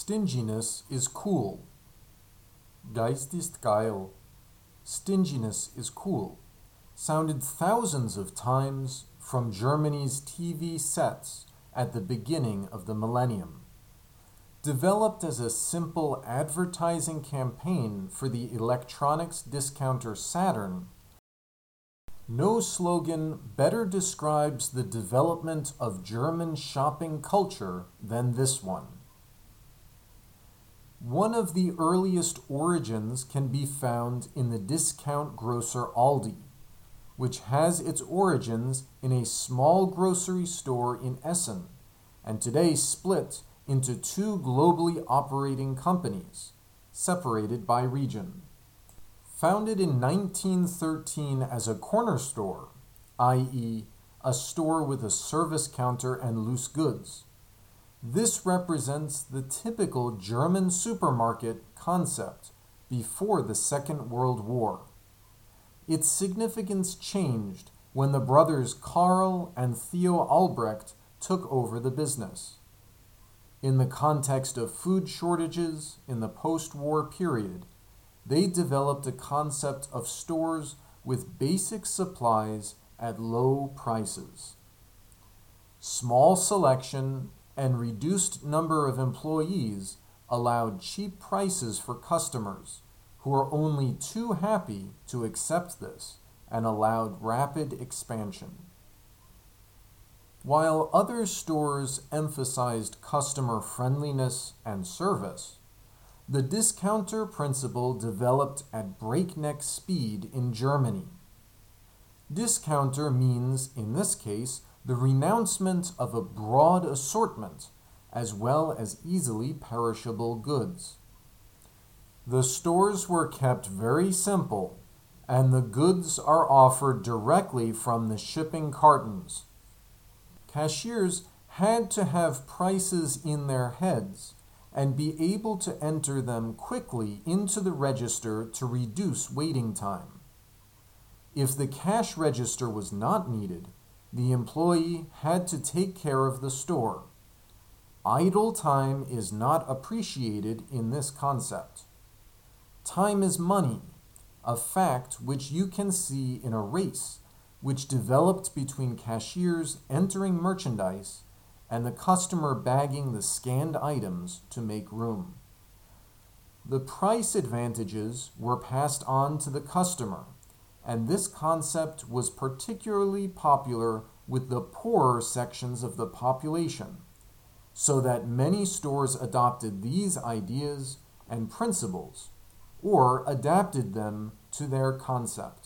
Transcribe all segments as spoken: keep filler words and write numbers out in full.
Stinginess is cool. Geist ist geil. Stinginess is cool sounded thousands of times from Germany's T V sets at the beginning of the millennium. Developed as a simple advertising campaign for the electronics discounter Saturn, no slogan better describes the development of German shopping culture than this one. One of the earliest origins can be found in the discount grocer Aldi, which has its origins in a small grocery store in Essen, and today split into two globally operating companies, separated by region. Founded in nineteen thirteen as a corner store, that is, a store with a service counter and loose goods, this represents the typical German supermarket concept before the Second World War. Its significance changed when the brothers Karl and Theo Albrecht took over the business. In the context of food shortages in the post-war period, they developed a concept of stores with basic supplies at low prices. Small selection and reduced number of employees allowed cheap prices for customers who were only too happy to accept this and allowed rapid expansion. While other stores emphasized customer friendliness and service, the discounter principle developed at breakneck speed in Germany. Discounter means, in this case, the renouncement of a broad assortment as well as easily perishable goods. The stores were kept very simple, and the goods are offered directly from the shipping cartons. Cashiers had to have prices in their heads and be able to enter them quickly into the register to reduce waiting time. If the cash register was not needed, the employee had to take care of the store. Idle time is not appreciated in this concept. Time is money, a fact which you can see in a race which developed between cashiers entering merchandise and the customer bagging the scanned items to make room. The price advantages were passed on to the customer, and this concept was particularly popular with the poorer sections of the population, so that many stores adopted these ideas and principles, or adapted them to their concept.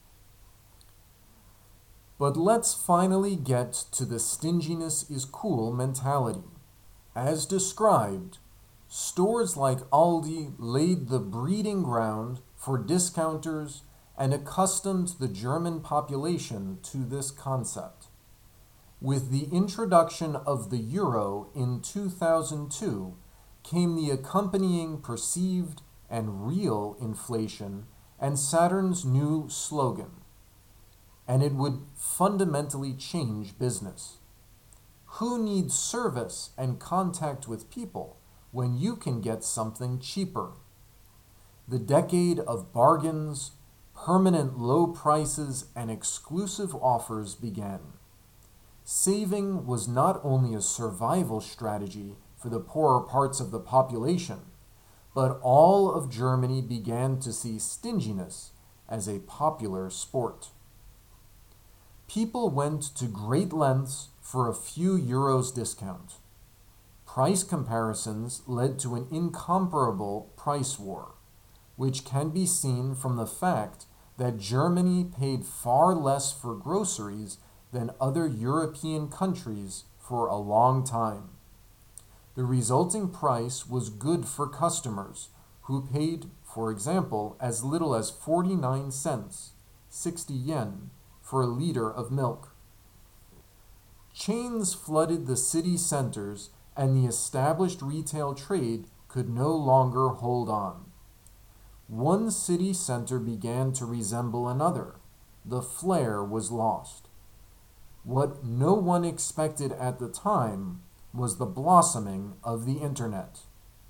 But let's finally get to the stinginess is cool mentality. As described, stores like Aldi laid the breeding ground for discounters and accustomed the German population to this concept. With the introduction of the euro in two thousand two came the accompanying perceived and real inflation and Saturn's new slogan, and it would fundamentally change business. Who needs service and contact with people when you can get something cheaper? The decade of bargains, permanent low prices, and exclusive offers began. Saving was not only a survival strategy for the poorer parts of the population, but all of Germany began to see stinginess as a popular sport. People went to great lengths for a few euros discount. Price comparisons led to an incomparable price war, which can be seen from the fact that Germany paid far less for groceries than other European countries for a long time. The resulting price was good for customers who paid, for example, as little as forty-nine cents, sixty yen, for a liter of milk. Chains flooded the city centers, and the established retail trade could no longer hold on. One city center began to resemble another. The flair was lost. What no one expected at the time was the blossoming of the internet.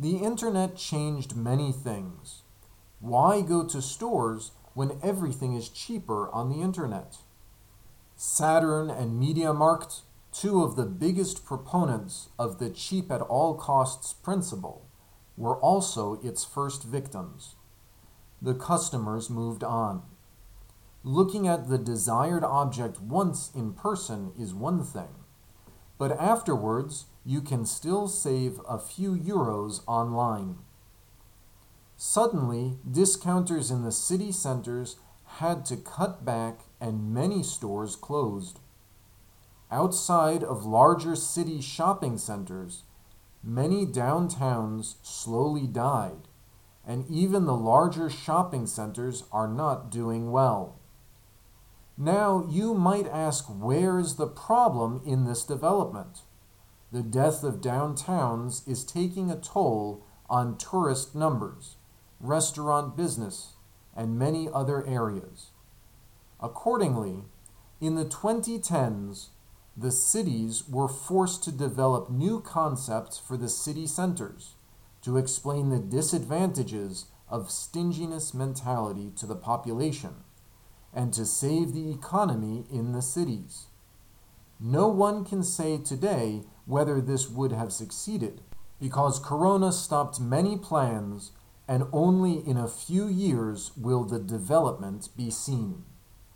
The internet changed many things. Why go to stores when everything is cheaper on the internet? Saturn and MediaMarkt, two of the biggest proponents of the cheap at all costs principle, were also its first victims. The customers moved on. Looking at the desired object once in person is one thing, but afterwards you can still save a few euros online. Suddenly, discounters in the city centers had to cut back and many stores closed. Outside of larger city shopping centers, many downtowns slowly died, and even the larger shopping centers are not doing well. Now, you might ask, where is the problem in this development? The death of downtowns is taking a toll on tourist numbers, restaurant business, and many other areas. Accordingly, in the twenty tens, the cities were forced to develop new concepts for the city centers to explain the disadvantages of stinginess mentality to the population and to save the economy in the cities. No one can say today whether this would have succeeded, because Corona stopped many plans and only in a few years will the development be seen.